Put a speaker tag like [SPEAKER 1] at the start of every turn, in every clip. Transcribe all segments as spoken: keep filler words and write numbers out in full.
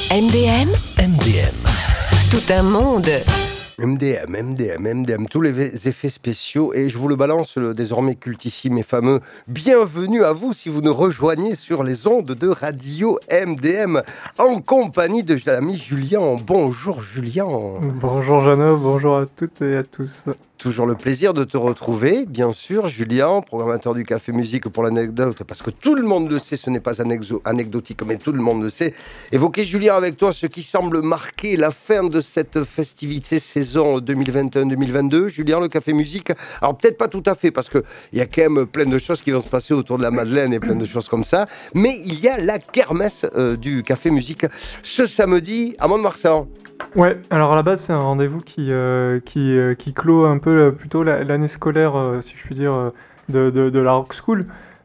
[SPEAKER 1] M D M,
[SPEAKER 2] M D M.
[SPEAKER 1] tout un monde.
[SPEAKER 3] M D M, M D M, M D M, tous les effets spéciaux, et je vous le balance, le désormais cultissime et fameux bienvenue à vous si vous nous rejoignez sur les ondes de radio M D M en compagnie de l'ami Julien. Bonjour Julien.
[SPEAKER 4] Bonjour Jeannot, bonjour à toutes et à tous.
[SPEAKER 3] Toujours le plaisir de te retrouver, bien sûr, Julien, programmateur du Café Musique pour l'anecdote, parce que tout le monde le sait, ce n'est pas anexo- anecdotique, mais tout le monde le sait. Évoquer, Julien, avec toi, ce qui semble marquer la fin de cette festivité saison deux mille vingt et un deux mille vingt-deux. Julien, le Café Musique, alors peut-être pas tout à fait, parce qu'il y a quand même plein de choses qui vont se passer autour de la Madeleine et plein de choses comme ça, mais il y a la kermesse euh, du Café Musique ce samedi à Mont-de-Marsan.
[SPEAKER 4] Ouais, alors à la base c'est un rendez-vous qui, euh, qui, euh, qui clôt un peu euh, plutôt la- l'année scolaire, euh, si je puis dire, euh, de, de, de la Rock School.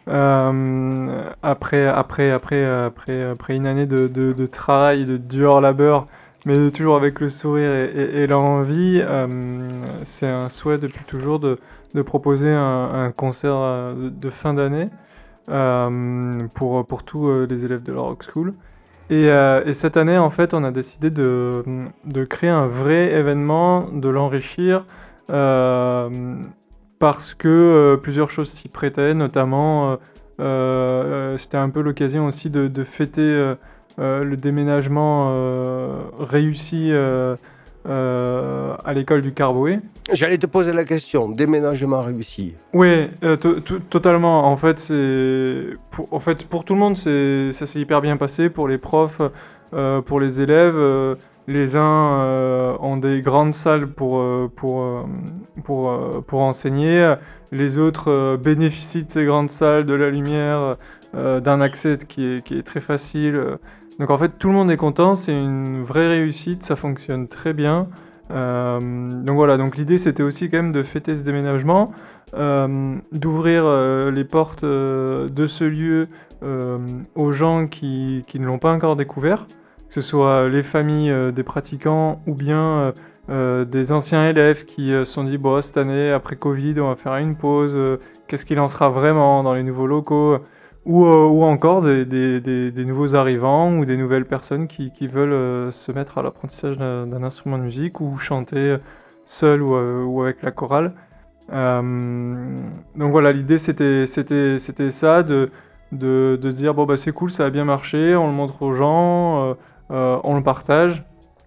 [SPEAKER 4] Euh, après, après, après, après, après une année de, de, de travail, de dur labeur, mais toujours avec le sourire et, et, et l'envie, euh, c'est un souhait depuis toujours de, de proposer un, un concert euh, de, de fin d'année euh, pour, pour tous euh, les élèves de la Rock School. Et, euh, et cette année, en fait, on a décidé de, de créer un vrai événement, de l'enrichir, euh, parce que euh, plusieurs choses s'y prêtaient, notamment, euh, euh, c'était un peu l'occasion aussi de, de fêter euh, euh, le déménagement euh, réussi euh, euh, à l'école du Carboé.
[SPEAKER 3] J'allais te poser la question, déménagement réussi.
[SPEAKER 4] Oui, euh, to- to- totalement. En fait, c'est pour, en fait, pour tout le monde, c'est, ça s'est hyper bien passé. Pour les profs, euh, pour les élèves, euh, les uns euh, ont des grandes salles pour, euh, pour, euh, pour, euh, pour enseigner. Les autres euh, bénéficient de ces grandes salles, de la lumière, euh, d'un accès qui est, qui est très facile. Donc en fait, tout le monde est content. C'est une vraie réussite. Ça fonctionne très bien. Euh, donc voilà, donc l'idée c'était aussi quand même de fêter ce déménagement, euh, d'ouvrir euh, les portes euh, de ce lieu euh, aux gens qui, qui ne l'ont pas encore découvert, que ce soit les familles euh, des pratiquants ou bien euh, euh, des anciens élèves qui euh, se sont dit bon, cette année après Covid on va faire une pause, euh, qu'est-ce qu'il en sera vraiment dans les nouveaux locaux, ou, euh, ou encore des, des, des, des nouveaux arrivants ou des nouvelles personnes qui, qui veulent euh, se mettre à l'apprentissage d'un, d'un instrument de musique ou chanter seul ou, euh, ou avec la chorale. Euh, donc voilà, l'idée c'était, c'était, c'était ça, de, de, de se dire bon bah c'est cool, ça a bien marché, on le montre aux gens, euh, euh, on le partage.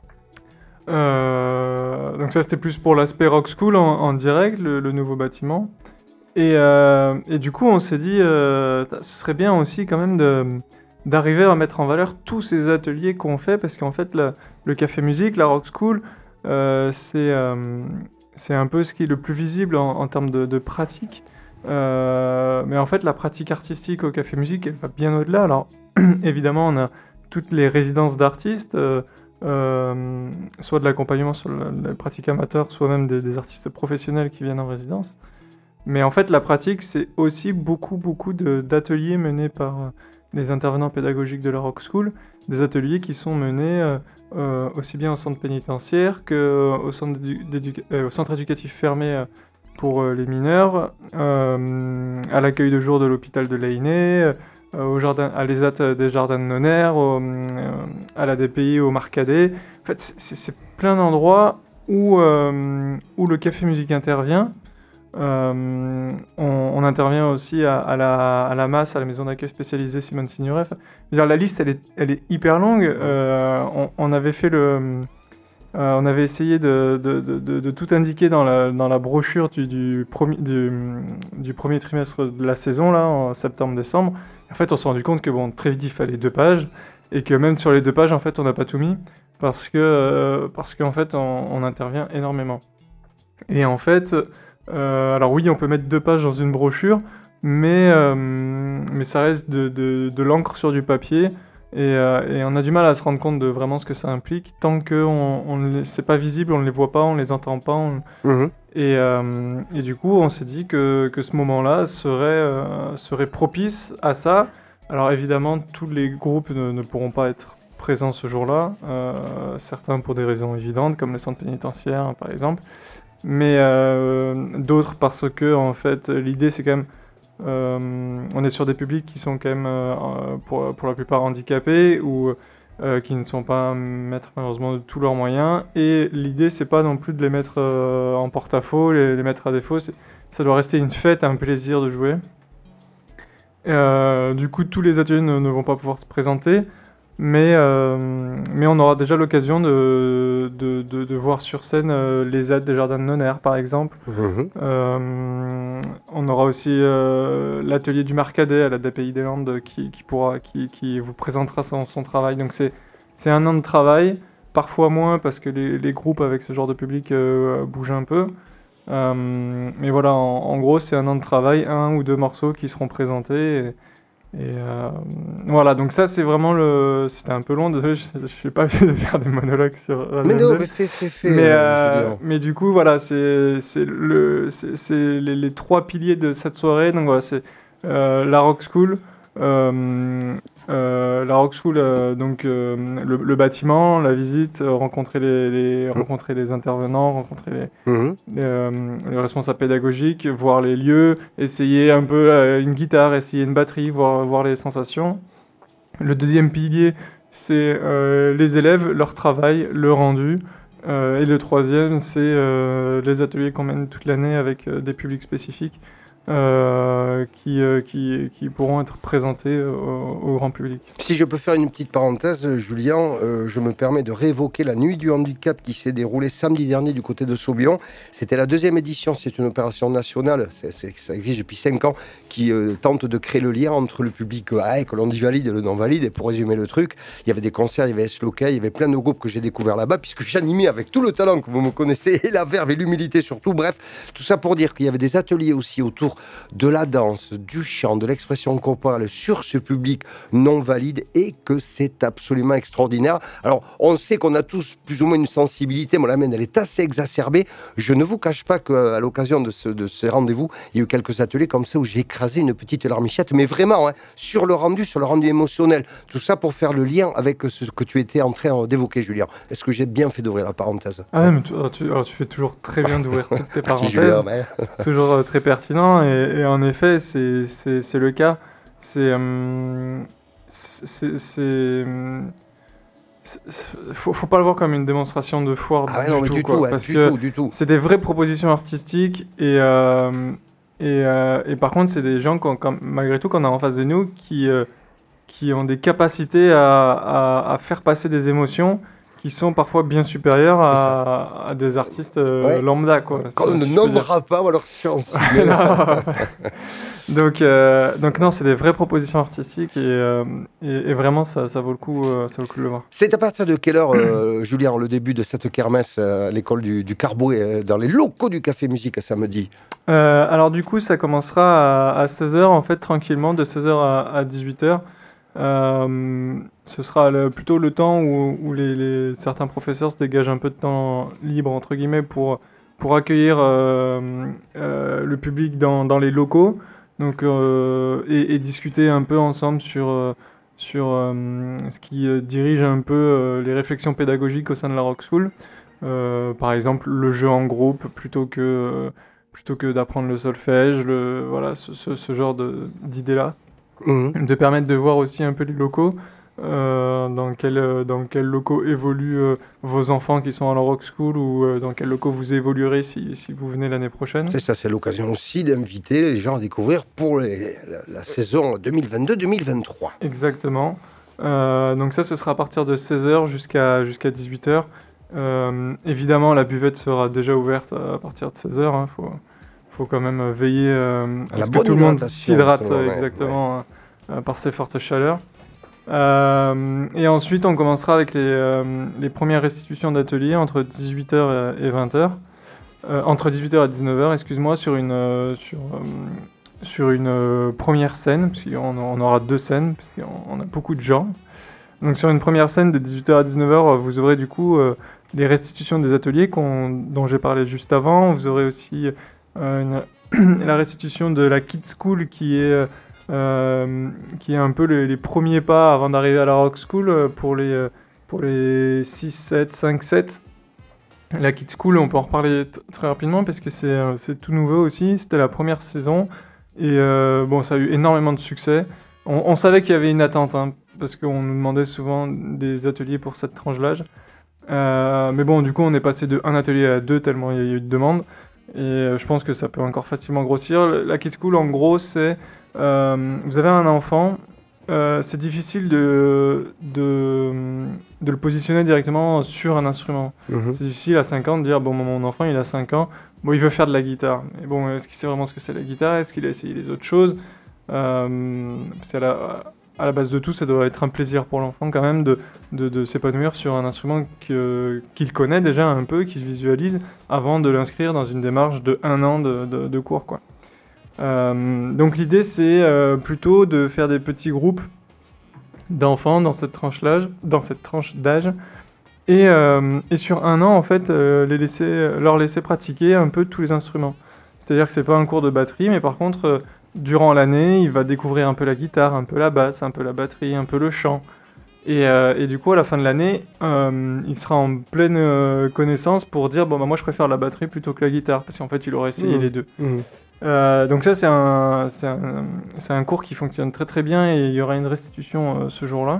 [SPEAKER 4] Euh, donc ça c'était plus pour l'aspect Rock School en, en direct, le, le nouveau bâtiment. Et, euh, et du coup, on s'est dit, euh, ce serait bien aussi quand même de, d'arriver à mettre en valeur tous ces ateliers qu'on fait, parce qu'en fait, la- le Café Musique, la Rock School, euh, c'est, euh, c'est un peu ce qui est le plus visible en, en termes de, de pratique. Euh, mais en fait, la pratique artistique au Café Musique, elle va bien au-delà. Alors, évidemment, on a toutes les résidences d'artistes, euh, euh, soit de l'accompagnement sur la, la pratique amateur, soit même des, des artistes professionnels qui viennent en résidence. Mais en fait, la pratique, c'est aussi beaucoup, beaucoup de, d'ateliers menés par euh, les intervenants pédagogiques de la Rock School, des ateliers qui sont menés euh, euh, aussi bien au centre pénitentiaire qu'au centre, d'édu- euh, au centre éducatif fermé euh, pour euh, les mineurs, euh, à l'accueil de jour de l'hôpital de Lainé, euh, au jardin, à l'ESAT des jardins de Nonner, au, euh, à la D P I au Marcadet. En fait, c'est, c'est plein d'endroits où, euh, où le Café Musique intervient. Euh, on, on intervient aussi à, à, la, à la masse, à la maison d'accueil spécialisée Simone Signoret. Enfin, je veux dire, la liste, elle est, elle est hyper longue. Euh, on, on avait fait le, euh, on avait essayé de, de, de, de, de tout indiquer dans la, dans la brochure du, du, promi, du, du premier trimestre de la saison, là, en septembre-décembre. En fait, on s'est rendu compte que bon, très vite, il fallait deux pages, et que même sur les deux pages, en fait, on n'a pas tout mis, parce que, euh, parce qu'en fait, on, on intervient énormément. Et en fait, euh, alors oui, on peut mettre deux pages dans une brochure, mais, euh, mais ça reste de, de, de l'encre sur du papier, et, euh, et on a du mal à se rendre compte de vraiment ce que ça implique, tant que on, on les, c'est pas visible, on ne les voit pas, on les entend pas, on,
[SPEAKER 3] Mmh.
[SPEAKER 4] et, euh, et du coup, on s'est dit que, que ce moment-là serait, euh, serait propice à ça. Alors évidemment, tous les groupes ne, ne pourront pas être présents ce jour-là, euh, certains pour des raisons évidentes, comme le centre pénitentiaire, hein, par exemple, mais euh, d'autres parce que, en fait, l'idée, c'est quand même... Euh, on est sur des publics qui sont quand même, euh, pour, pour la plupart, handicapés, ou euh, qui ne sont pas maîtres malheureusement de tous leurs moyens. Et l'idée, c'est pas non plus de les mettre euh, en porte-à-faux, les, les mettre à défaut. C'est, ça doit rester une fête, un plaisir de jouer. Euh, du coup, tous les ateliers ne, ne vont pas pouvoir se présenter, mais, euh, mais on aura déjà l'occasion de, de, de, de voir sur scène euh, les aides des Jardins de Nonner, par exemple.
[SPEAKER 3] Mmh.
[SPEAKER 4] Euh, on aura aussi euh, l'atelier du Marcadet à la D A P I des Landes qui, qui, pourra, qui, qui vous présentera son, son travail. Donc c'est, c'est un an de travail, parfois moins parce que les, les groupes avec ce genre de public euh, bougent un peu. Euh, mais voilà, en, en gros, c'est un an de travail, un ou deux morceaux qui seront présentés. Et, et euh, voilà, donc ça, c'est vraiment le. C'était un peu long, désolé, je ne suis pas obligé de faire des monologues sur Radio
[SPEAKER 3] Mais non,
[SPEAKER 4] N Z.
[SPEAKER 3] mais fais, fais, fais.
[SPEAKER 4] Mais,
[SPEAKER 3] euh,
[SPEAKER 4] euh,
[SPEAKER 3] Julien.
[SPEAKER 4] mais du coup, voilà, c'est, c'est, le, c'est, c'est les, les trois piliers de cette soirée. Donc voilà, c'est euh, la Rock School. Euh, euh, la Rock School, euh, donc euh, le, le bâtiment, la visite, euh, rencontrer, les, les, rencontrer les intervenants, rencontrer les,
[SPEAKER 3] Mmh.
[SPEAKER 4] les, euh, les responsables pédagogiques, voir les lieux, essayer un peu euh, une guitare, essayer une batterie, voir, voir les sensations. Le deuxième pilier, c'est euh, les élèves, leur travail, le rendu. Euh, et le troisième, c'est euh, les ateliers qu'on mène toute l'année avec euh, des publics spécifiques euh, qui, euh, qui, qui pourront être présentés euh, au, au grand public.
[SPEAKER 3] Si je peux faire une petite parenthèse, euh, Julien, euh, je me permets de réévoquer la nuit du handicap qui s'est déroulée samedi dernier du côté de Saubion. C'était la deuxième édition, c'est une opération nationale, c'est, c'est, ça existe depuis cinq ans, qui euh, tente de créer le lien entre le public euh, ah, que l'on dit valide et le non valide. Et pour résumer le truc, il y avait des concerts, il y avait S-Loca, il y avait plein de groupes que j'ai découverts là-bas, puisque j'animais avec tout le talent que vous me connaissez, et la verve et l'humilité surtout. Bref, tout ça pour dire qu'il y avait des ateliers aussi autour de la danse, du chant, de l'expression corporelle sur ce public non valide, et que c'est absolument extraordinaire. Alors, on sait qu'on a tous plus ou moins une sensibilité, mais la mienne, elle est assez exacerbée. Je ne vous cache pas qu'à l'occasion de ce, de ce rendez-vous, il y a eu quelques ateliers comme ça où j'ai écrasé une petite larmichette, mais vraiment, hein, sur le rendu, sur le rendu émotionnel. Tout ça pour faire le lien avec ce que tu étais en train d'évoquer, Julien. Est-ce que j'ai bien fait d'ouvrir la parenthèse?
[SPEAKER 4] Ah ouais, mais tu, alors tu, alors tu fais toujours très bien d'ouvrir toutes tes
[SPEAKER 3] Merci,
[SPEAKER 4] parenthèses.
[SPEAKER 3] Julien. Ouais.
[SPEAKER 4] Toujours euh, très pertinent, et, et en effet, c'est, c'est, c'est le cas. C'est. Euh, c'est. c'est, hum, c'est- c'est- faut, faut pas le voir comme une démonstration de foire
[SPEAKER 3] Ah ouais,
[SPEAKER 4] du
[SPEAKER 3] non, mais
[SPEAKER 4] tout,
[SPEAKER 3] du
[SPEAKER 4] quoi,
[SPEAKER 3] tout, hein,
[SPEAKER 4] parce
[SPEAKER 3] du
[SPEAKER 4] que
[SPEAKER 3] tout, du tout.
[SPEAKER 4] c'est des vraies propositions artistiques, et, euh, et, euh, et par contre, c'est des gens, qu'on, qu'on- malgré tout, qu'on a en face de nous, qui, euh, qui ont des capacités à, à, à faire passer des émotions qui sont parfois bien supérieures
[SPEAKER 3] C'est
[SPEAKER 4] à, à des artistes euh,
[SPEAKER 3] Ouais.
[SPEAKER 4] lambda, quoi.
[SPEAKER 3] Qu'on
[SPEAKER 4] si-
[SPEAKER 3] ne
[SPEAKER 4] si je peux dire.
[SPEAKER 3] nommera pas, ou alors science.
[SPEAKER 4] donc, euh, donc non, c'est des vraies propositions artistiques, et, euh, et, et vraiment ça, ça vaut le coup, euh, ça vaut le coup de le voir.
[SPEAKER 3] C'est à partir de quelle heure, euh, Julien, le début de cette kermesse euh, à l'école du, du Carbo et euh, dans les locaux du Café Musique samedi?
[SPEAKER 4] Euh, alors du coup, ça commencera à, à seize heures, en fait, tranquillement, de seize heures à, à dix-huit heures. Euh, ce sera le- plutôt le temps où, où les, les- certains professeurs se dégagent un peu de temps libre, entre guillemets, pour, pour accueillir euh, euh, le public dans, dans les locaux, donc, euh, et, et discuter un peu ensemble sur, euh, sur euh, ce qui euh, dirige un peu euh, les réflexions pédagogiques au sein de la Rock School. Euh, par exemple, le jeu en groupe plutôt que, euh, plutôt que d'apprendre le solfège, le, voilà, ce, ce, ce genre de, d'idées-là.
[SPEAKER 3] Mhm.
[SPEAKER 4] De permettre de voir aussi un peu les locaux, euh, dans quels euh, dans quels locaux évoluent euh, vos enfants qui sont à la Rock School, ou euh, dans quels locaux vous évoluerez si, si vous venez l'année prochaine.
[SPEAKER 3] C'est ça, c'est l'occasion aussi d'inviter les gens à découvrir pour les- la, la saison deux mille vingt-deux deux mille vingt-trois.
[SPEAKER 4] Exactement. Euh, donc ça, ce sera à partir de seize heures jusqu'à jusqu'à dix-huit heures. Euh, évidemment, la buvette sera déjà ouverte à partir de seize heures. Hein. Faut, faut quand même veiller euh,
[SPEAKER 3] À
[SPEAKER 4] à
[SPEAKER 3] la
[SPEAKER 4] ce que
[SPEAKER 3] bonne
[SPEAKER 4] tout le monde
[SPEAKER 3] hydratation,
[SPEAKER 4] s'hydrate
[SPEAKER 3] tout le monde,
[SPEAKER 4] euh,
[SPEAKER 3] ouais,
[SPEAKER 4] exactement euh, par ces fortes chaleurs. Euh, et ensuite, on commencera avec les, euh, les premières restitutions d'ateliers entre dix-huit heures et vingt heures. Euh, entre dix-huit heures et dix-neuf heures, excuse-moi, sur une, euh, sur, euh, sur une euh, première scène, parce qu'on on aura deux scènes, parce qu'on on a beaucoup de gens. Donc sur une première scène de dix-huit heures à dix-neuf heures, vous aurez du coup euh, les restitutions des ateliers qu'on, dont j'ai parlé juste avant. Vous aurez aussi euh, une, la restitution de la Kids School, qui est, euh, qui est un peu les, les premiers pas avant d'arriver à la Rock School euh, pour les, euh, pour les six, sept, cinq, sept. La Kids School, on peut en reparler t- très rapidement parce que c'est, euh, c'est tout nouveau aussi. C'était la première saison et euh, bon, ça a eu énormément de succès. On, on savait qu'il y avait une attente, hein, parce qu'on nous demandait souvent des ateliers pour cette tranche d'âge. Euh, mais bon, du coup, on est passé de un atelier à deux tellement il y a eu de demandes. Et euh, je pense que ça peut encore facilement grossir. La Kids School, en gros, c'est... Euh, vous avez un enfant, euh, c'est difficile de, de, de le positionner directement sur un instrument. Mmh. C'est difficile à cinq ans de dire, bon, mon enfant, il a cinq ans, bon, il veut faire de la guitare. Mais bon, est-ce qu'il sait vraiment ce que c'est la guitare? Est-ce qu'il a essayé les autres choses? euh, C'est à la... À la base de tout, ça doit être un plaisir pour l'enfant quand même de, de, de s'épanouir sur un instrument que, qu'il connaît déjà un peu, qu'il visualise, avant de l'inscrire dans une démarche de un an de, de, de cours, quoi. Euh, donc l'idée, c'est euh, plutôt de faire des petits groupes d'enfants dans cette tranche d'âge, dans cette tranche d'âge et, euh, et sur un an, en fait, euh, les laisser, leur laisser pratiquer un peu tous les instruments. C'est-à-dire que c'est pas un cours de batterie, mais par contre... Euh, durant l'année, il va découvrir un peu la guitare, un peu la basse, un peu la batterie, un peu le chant. Et, euh, et du coup, à la fin de l'année, euh, il sera en pleine euh, connaissance pour dire bon, bah, moi je préfère la batterie plutôt que la guitare, parce qu'en fait, il aurait essayé mmh. les deux. Mmh. Euh, donc, ça, c'est un, c'est, un, c'est un cours qui fonctionne très très bien et il y aura une restitution euh, ce jour-là.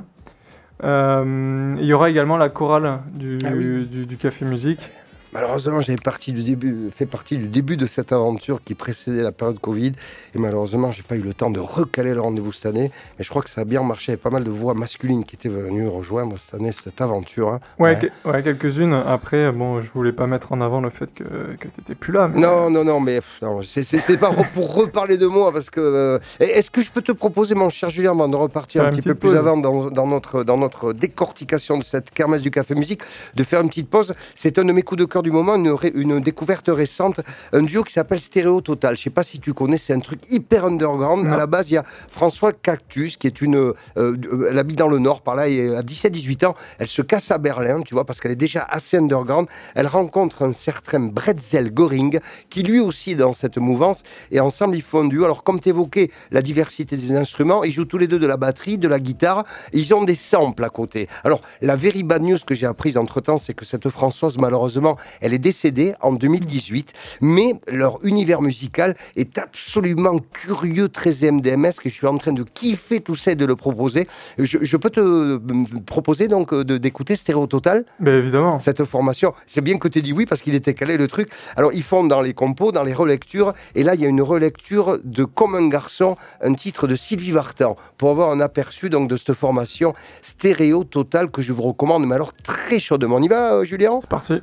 [SPEAKER 4] Euh, il y aura également la chorale du, ah oui. du, du Café Musique.
[SPEAKER 3] Malheureusement, j'avais parti du début, fait partie du début de cette aventure qui précédait la période Covid. Et malheureusement, je n'ai pas eu le temps de recaler le rendez-vous cette année. Mais je crois que ça a bien marché. Il y avait pas mal de voix masculines qui étaient venues rejoindre cette année cette aventure. Hein.
[SPEAKER 4] Ouais, ouais. Que, ouais, quelques-unes. Après, bon, je ne voulais pas mettre en avant le fait que, que tu n'étais plus là.
[SPEAKER 3] Mais... Non, non, non, mais non, c'est, c'est, c'est pas pour reparler de moi. Parce que, euh, est-ce que je peux te proposer, mon cher Julien, de repartir faire un petit peu pause. plus avant dans, dans, notre, dans notre décortication de cette kermesse du Café Musique, de faire une petite pause. C'est un de mes coups de cœur du moment, une, ré, une découverte récente, un duo qui s'appelle Stéréo Total. Je ne sais pas si tu connais, c'est un truc hyper underground. Non. À la base, il y a François Cactus, qui est une... Euh, elle habite dans le Nord, par là, et à dix-sept dix-huit ans, elle se casse à Berlin, tu vois, parce qu'elle est déjà assez underground. Elle rencontre un certain Bretzel Goring, qui lui aussi est dans cette mouvance, et ensemble, ils font un duo. Alors, comme tu évoquais la diversité des instruments, ils jouent tous les deux de la batterie, de la guitare, et ils ont des samples à côté. Alors, la very bad news que j'ai apprise entre-temps, c'est que cette Françoise, malheureusement, elle est décédée en deux mille dix-huit, mais leur univers musical est absolument curieux, très M D M S, que je suis en train de kiffer tout ça et de le proposer. Je, je peux te proposer donc de, d'écouter Stéréo Total?
[SPEAKER 4] Ben évidemment.
[SPEAKER 3] Cette formation, c'est bien que tu aies dit oui, parce qu'il était calé le truc. Alors, ils font dans les compos, dans les relectures, et là, il y a une relecture de Comme un garçon, un titre de Sylvie Vartan, pour avoir un aperçu donc de cette formation Stéréo Total que je vous recommande, mais alors très chaudement. On y va, euh, Julien?
[SPEAKER 4] C'est parti.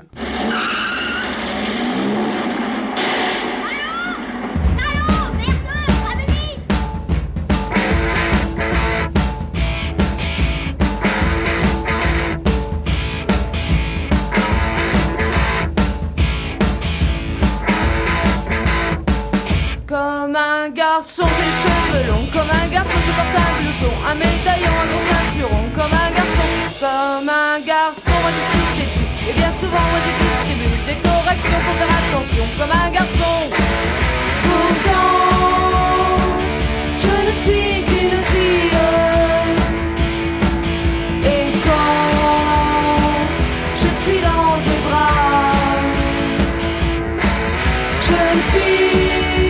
[SPEAKER 1] Comme un garçon, j'ai les cheveux longs. Comme un garçon, je porte un blouson, un médaillon, un gros ceinturon. Comme un garçon, comme un garçon, moi je suis têtu. Et bien souvent, moi je distribue des corrections, faut faire attention. Comme un garçon, pourtant, je ne suis qu'une fille. Et quand je suis dans tes bras, je ne suis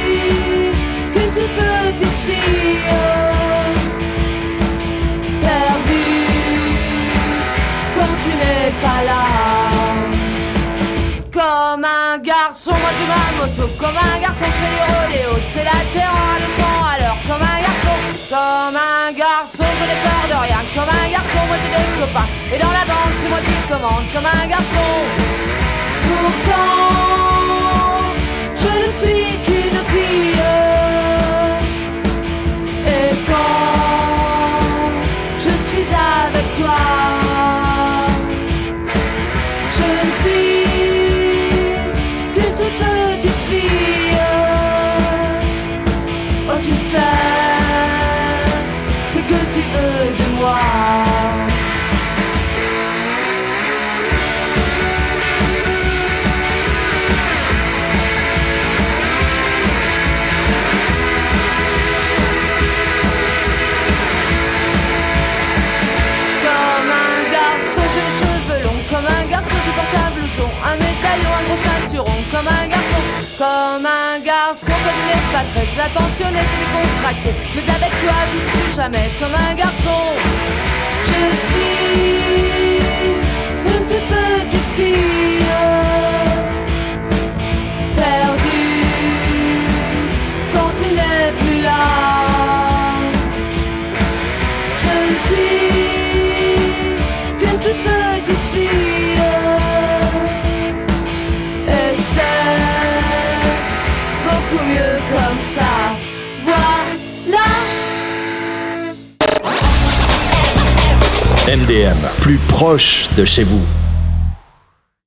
[SPEAKER 1] petite fille perdue quand tu n'es pas là. Comme un garçon, moi j'ai ma moto. Comme un garçon, je fais du rodéo. C'est la terre en leçon à l'heure. Comme un garçon, comme un garçon, je n'ai peur de rien. Comme un garçon, moi j'ai des copains. Et dans la bande, c'est moi qui commande. Comme un garçon, pourtant, je ne suis qu'une fille. Avec toi, je ne suis qu'une toute petite fille. Oh, tu fais ce que tu veux de moi. Un médaillon, un gros ceinturon, comme un garçon, comme un garçon, comme il n'est pas très attentionné, décontracté. Mais avec toi, je ne suis plus jamais comme un garçon.
[SPEAKER 2] M D M, plus proche de chez vous.